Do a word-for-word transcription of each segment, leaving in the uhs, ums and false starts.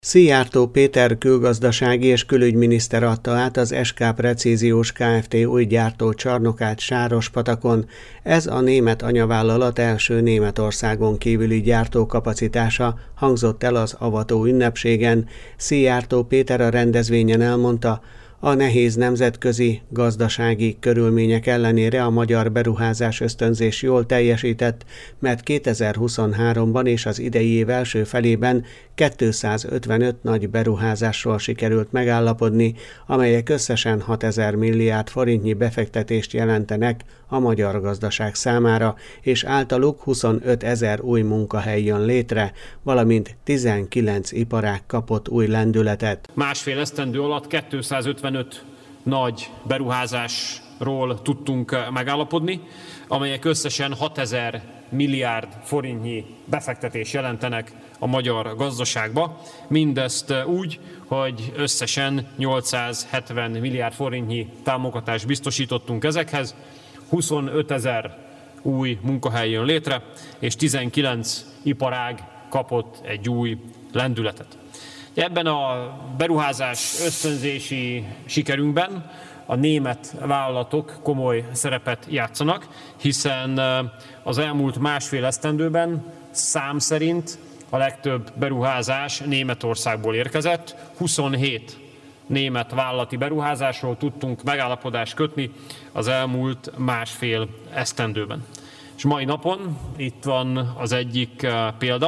Szijjártó Péter külgazdasági és külügyminiszter adta át az es ká Precíziós Kft. Új gyártócsarnokát Sárospatakon. Ez a német anyavállalat első Németországon kívüli gyártókapacitása, hangzott el az avató ünnepségen. Szijjártó Péter a rendezvényen elmondta, a nehéz nemzetközi, gazdasági körülmények ellenére a magyar beruházás ösztönzés jól teljesített, mert kétezer-huszonháromban és az idei év első felében kétszázötvenöt nagy beruházásról sikerült megállapodni, amelyek összesen hatezer milliárd forintnyi befektetést jelentenek a magyar gazdaság számára, és általuk huszonötezer új munkahely jön létre, valamint tizenkilenc iparág kapott új lendületet. Másfél esztendő alatt kétszázötvenöt nagy beruházásról tudtunk megállapodni, amelyek összesen hatezer milliárd forintnyi befektetés jelentenek a magyar gazdaságba. Mindezt úgy, hogy összesen nyolcszázhetven milliárd forintnyi támogatást biztosítottunk ezekhez, huszonötezer új munkahely jön létre, és tizenkilenc iparág kapott egy új lendületet. Ebben a beruházás ösztönzési sikerünkben a német vállalatok komoly szerepet játszanak, hiszen az elmúlt másfél esztendőben szám szerint a legtöbb beruházás Németországból érkezett. huszonhét német vállalati beruházásról tudtunk megállapodást kötni az elmúlt másfél esztendőben. És mai napon itt van az egyik példa,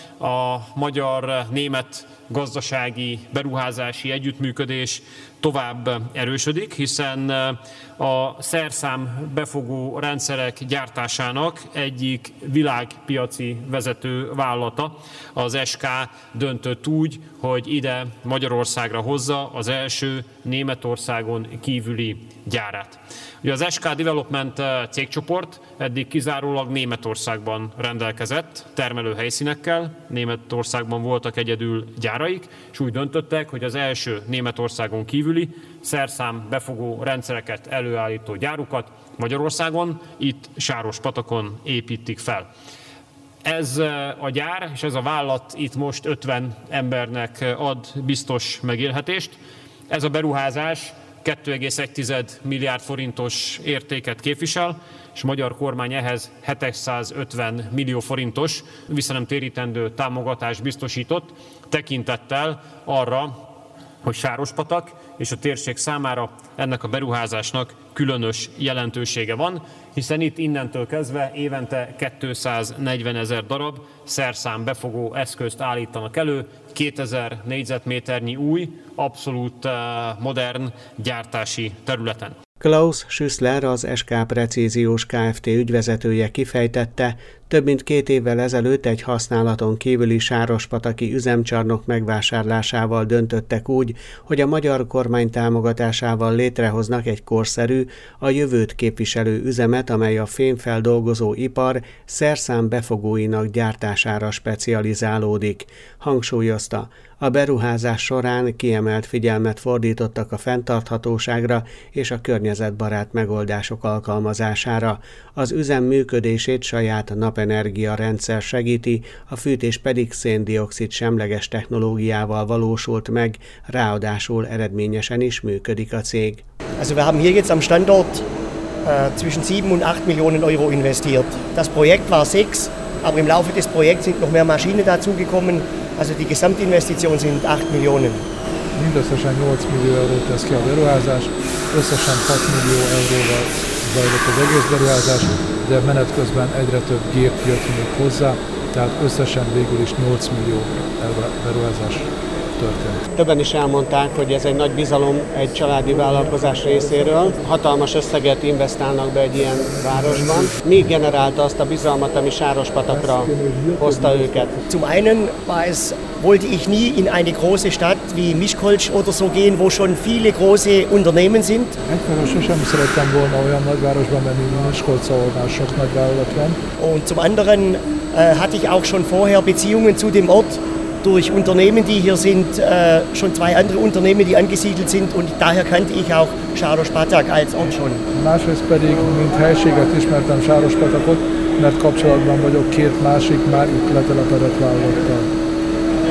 a magyar-német gazdasági beruházási együttműködés tovább erősödik, hiszen a szerszám befogó rendszerek gyártásának egyik világpiaci vezető vállalata, az es ká döntött úgy, hogy ide Magyarországra hozza az első Németországon kívüli gyárát. Ugye az es ká Development cégcsoport eddig kizárólag Németországban rendelkezett termelőhelyszínekkel, Németországban voltak egyedül gyáraik, és úgy döntöttek, hogy az első Németországon kívüli szerszám befogó rendszereket előállító gyárukat Magyarországon, itt Sárospatakon építik fel. Ez a gyár és ez a vállalat itt most ötven embernek ad biztos megélhetést. Ez a beruházás két egész egy milliárd forintos értéket képvisel, és a magyar kormány ehhez hétszázötven millió forintos visszanemtérítendő támogatást biztosított, tekintettel arra, hogy Sárospatak és a térség számára ennek a beruházásnak különös jelentősége van, hiszen itt innentől kezdve évente kétszáznegyvenezer darab szerszám befogó eszközt állítanak elő, kétezer négyzetméternyi új, abszolút modern gyártási területen. Klaus Schüssler, az es ká Precíziós Kft. Ügyvezetője kifejtette, több mint két évvel ezelőtt egy használaton kívüli sárospataki üzemcsarnok megvásárlásával döntöttek úgy, hogy a magyar kormány támogatásával létrehoznak egy korszerű, a jövőt képviselő üzemet, amely a fémfeldolgozó ipar szerszám befogóinak gyártására specializálódik. Hangsúlyozta, a beruházás során kiemelt figyelmet fordítottak a fenntarthatóságra és a környezetbarát megoldások alkalmazására. Az üzem működését saját napenergia rendszer segíti, a fűtés pedig szén-dioxid semleges technológiával valósult meg, ráadásul eredményesen is működik a cég. Also wir haben hier jetzt am Standort äh, zwischen sieben und acht Millionen Euro investiert. Das Projekt war sechs, aber im Laufe des Projekts sind noch mehr Maschinen dazugekommen. Also die Gesamtinvestitionen sind acht Millionen. Mindösszesen nyolc millió eurót tesz ki a beruházás, összesen hat millió euróval zajlott az egész beruházás, de menet közben egyre több gép jött még hozzá, tehát összesen végül is nyolc millió beruházás történt. Többen is elmondták, hogy ez egy nagy bizalom egy családi vállalkozás részéről. Hatalmas összeget investálnak be egy ilyen városban. Mi generálta azt a bizalmat, ami Sárospatakra hozta őket? Zum einen war es, wollte ich nie in eine große Stadt wie Miskolc oder so gehen, wo schon viele große Unternehmen sind. Egyfelől sosem szerettem volna olyan nagyvárosba menni, mint Miskolc, ahol már sok nagyvállalat van. Und zum anderen äh, hatte ich auch schon vorher Beziehungen zu dem Ort, durch Unternehmen, die hier sind, äh, schon zwei andere Unternehmen, die angesiedelt sind, und daher kannte ich auch Sárospatak als Ort schon. Másrészt pedig, mint helységet ismertem Sárospatakot, mert kapcsolatban vagyok két másik már itt letelepedett vállalattal.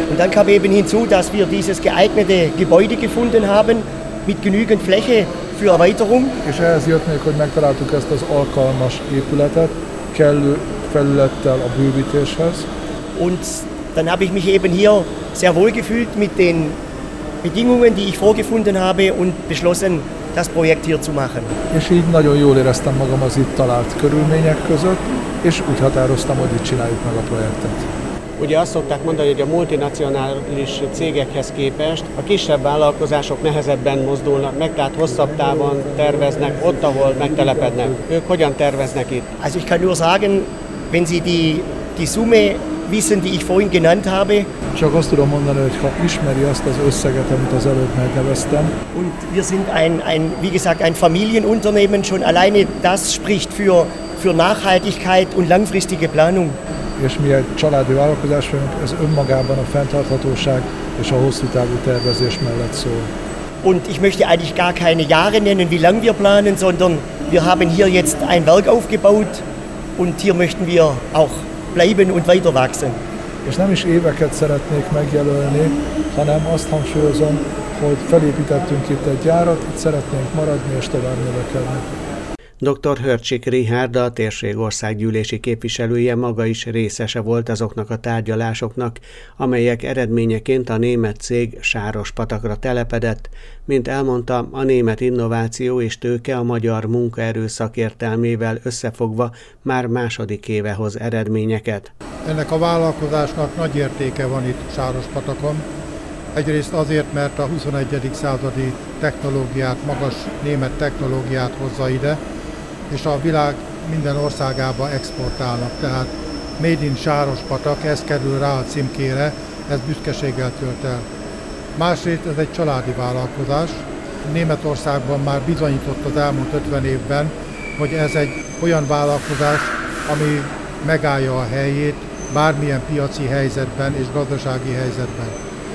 Und dann kam eben hinzu, dass wir dieses geeignete Gebäude gefunden haben, mit genügend Fläche für Erweiterung. És ehhez jött még, hogy megtaláltuk ezt az alkalmas épületet, kellő felülettel a bővítéshez. Und dann habe ich mich eben hier sehr wohl gefühlt mit den Bedingungen, die ich vorgefunden habe und beschlossen, das Projekt hier zu machen. És így nagyon jól éreztem magam az itt talált körülmények között, és úgy határoztam, hogy itt csináljuk meg a projektet. Ugye azt szokták mondani, hogy a multinacionális cégekhez képest a kisebb vállalkozások nehezebben mozdulnak meg, tehát hosszabb távon terveznek ott, ahol megtelepednek. Ők hogyan terveznek itt? Also ich kann nur sagen, wenn Sie die, die Summe wissen, die ich vorhin genannt habe. Csak azt tudom mondani, hogy ha ismeri azt az összeget, amit az előbb megneveztem. Und wir sind ein, ein, wie gesagt, ein Familienunternehmen, schon alleine das spricht für, für Nachhaltigkeit und langfristige Planung. És mi egy családi vállalkozás vagyunk, ez önmagában a fenntarthatóság és a hosszú távú tervezés mellett szól. Und ich möchte eigentlich gar keine Jahre nennen, wie lang wir planen, sondern wir haben hier jetzt ein Werk aufgebaut und hier möchten wir auch bleiben und weiter wachsen. És nem is éveket szeretnék megjelölni, hanem azt hangsúlyozom, hogy felépítettünk itt egy gyárat, itt szeretnénk maradni és tovább növekedni. doktor Hörcsik Richárd, a térség országgyűlési képviselője maga is részese volt azoknak a tárgyalásoknak, amelyek eredményeként a német cég Sárospatakra telepedett, mint elmondta, a német innováció és tőke a magyar munkaerő szakértelmével összefogva már második éve hoz eredményeket. Ennek a vállalkozásnak nagy értéke van itt Sárospatakon. Egyrészt azért, mert a huszonegyedik századi technológiát, magas német technológiát hozza ide, és a világ minden országába exportálnak. Tehát Made in Sárospatak, ez kerül rá a címkére, ez büszkeséggel tölt el. Másrészt ez egy családi vállalkozás. Németországban már bizonyított az elmúlt ötven évben, hogy ez egy olyan vállalkozás, ami megállja a helyét bármilyen piaci helyzetben és gazdasági helyzetben.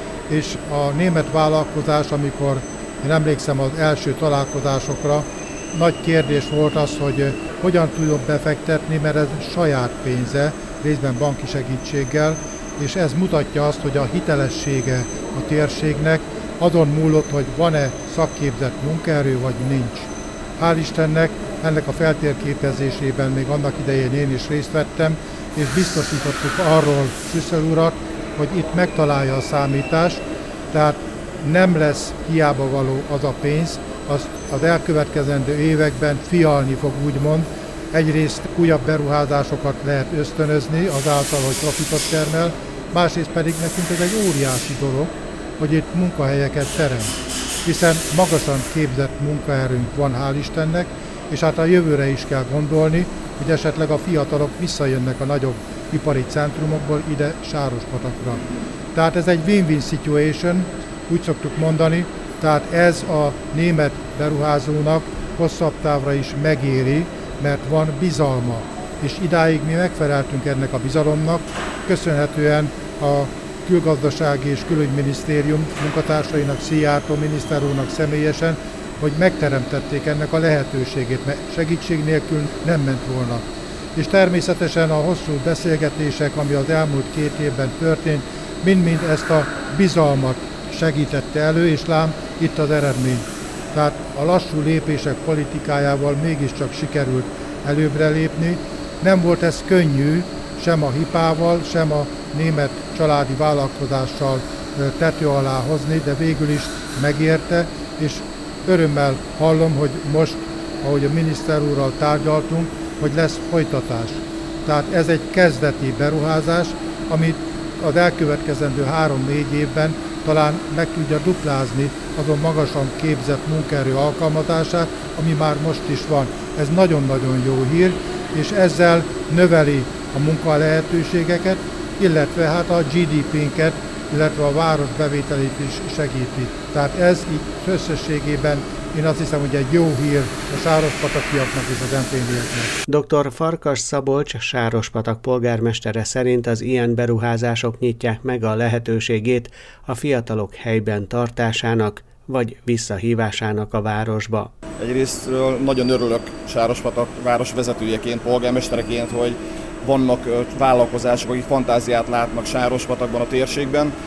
És a német vállalkozás, amikor én emlékszem az első találkozásokra, nagy kérdés volt az, hogy hogyan tudok befektetni, mert ez saját pénze, részben banki segítséggel, és ez mutatja azt, hogy a hitelessége a térségnek azon múlott, hogy van-e szakképzett munkaerő, vagy nincs. Hál' Istennek ennek a feltérképezésében még annak idején én is részt vettem, és biztosítottuk arról Szüsszel urat, hogy itt megtalálja a számítást, tehát nem lesz hiába való az a pénz, azt az elkövetkezendő években fialni fog, úgymond. Egyrészt újabb beruházásokat lehet ösztönözni azáltal, hogy profitot termel, másrészt pedig nekünk ez egy óriási dolog, hogy itt munkahelyeket teremt. Hiszen magasan képzett munkaerőnk van, hál' Istennek, és hát a jövőre is kell gondolni, hogy esetleg a fiatalok visszajönnek a nagyobb ipari centrumokból ide Sárospatakra. Tehát ez egy win-win situation, úgy szoktuk mondani, tehát ez a német beruházónak hosszabb távra is megéri, mert van bizalma. És idáig mi megfeleltünk ennek a bizalomnak, köszönhetően a Külgazdasági és Külügyminisztérium munkatársainak, Szijjártó miniszter úrnak személyesen, hogy megteremtették ennek a lehetőségét, mert segítség nélkül nem ment volna. És természetesen a hosszú beszélgetések, ami az elmúlt két évben történt, mind-mind ezt a bizalmat segítette elő, és lám itt az eredmény. Tehát a lassú lépések politikájával mégiscsak sikerült előbbre lépni. Nem volt ez könnyű, sem a hipával, sem a német családi vállalkozással tető alá hozni, de végül is megérte, és örömmel hallom, hogy most, ahogy a miniszter úrral tárgyaltunk, hogy lesz folytatás. Tehát ez egy kezdeti beruházás, amit az elkövetkezendő három-négy évben talán meg tudja duplázni azon magasan képzett munkaerő alkalmazását, ami már most is van. Ez nagyon-nagyon jó hír, és ezzel növeli a munkalehetőségeket, illetve hát a gé dé pénket, illetve a város bevételét is segíti. Tehát ez így összességében én azt hiszem, hogy egy jó hír a sárospatakiaknak és az empénieknek. doktor Farkas Szabolcs, Sárospatak polgármestere szerint az ilyen beruházások nyitják meg a lehetőségét a fiatalok helyben tartásának vagy visszahívásának a városba. Egyrésztről nagyon örülök Sárospatak városvezetőjeként, polgármestereként, hogy vannak vállalkozások, akik fantáziát látnak Sárospatakban, a térségben,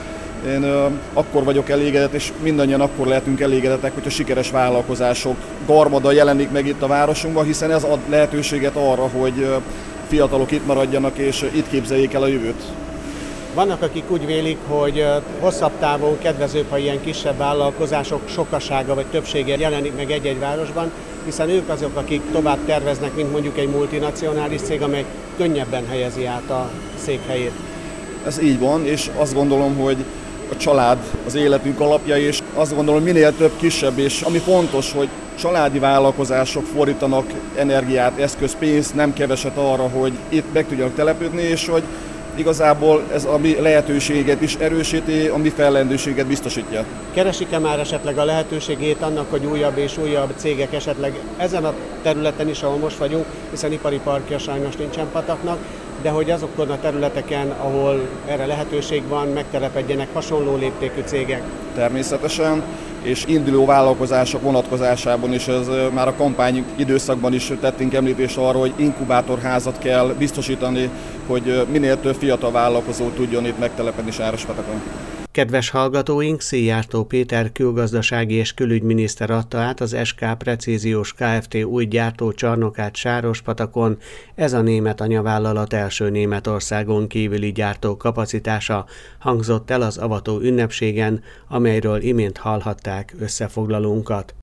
Én ö, akkor vagyok elégedett, és mindannyian akkor lehetünk elégedettek, hogyha sikeres vállalkozások garmada jelenik meg itt a városunkban, hiszen ez ad lehetőséget arra, hogy ö, fiatalok itt maradjanak és itt képzeljék el a jövőt. Vannak, akik úgy vélik, hogy hosszabb távon kedvezőbb, ha ilyen kisebb vállalkozások sokasága vagy többsége jelenik meg egy-egy városban, hiszen ők azok, akik tovább terveznek, mint mondjuk egy multinacionális cég, amely könnyebben helyezi át a székhelyét. Ez így van, és azt gondolom, hogy a család az életünk alapja, és azt gondolom, minél több kisebb, és ami fontos, hogy családi vállalkozások fordítanak energiát, eszköz, pénzt, nem keveset arra, hogy itt meg tudjanak telepődni, és hogy igazából ez a mi lehetőséget is erősíti, a mi fellendőséget biztosítja. Keresik-e már esetleg a lehetőségét annak, hogy újabb és újabb cégek esetleg ezen a területen is, ahol most vagyunk, hiszen ipari parkja sajnos nincsen Pataknak, de hogy azokon a területeken, ahol erre lehetőség van, megtelepedjenek hasonló léptékű cégek? Természetesen, és induló vállalkozások vonatkozásában is, ez már a kampány időszakban is tettünk említést arra, hogy inkubátorházat kell biztosítani, hogy minél több fiatal vállalkozó tudjon itt megtelepedni Sárospatakon. Kedves hallgatóink, Szijjártó Péter külgazdasági és külügyminiszter adta át az es ká Precíziós Kft. Új gyártócsarnokát Sárospatakon. Ez a német anyavállalat első Németországon kívüli gyártó kapacitása, hangzott el az avató ünnepségen, amelyről imént hallhatták összefoglalónkat.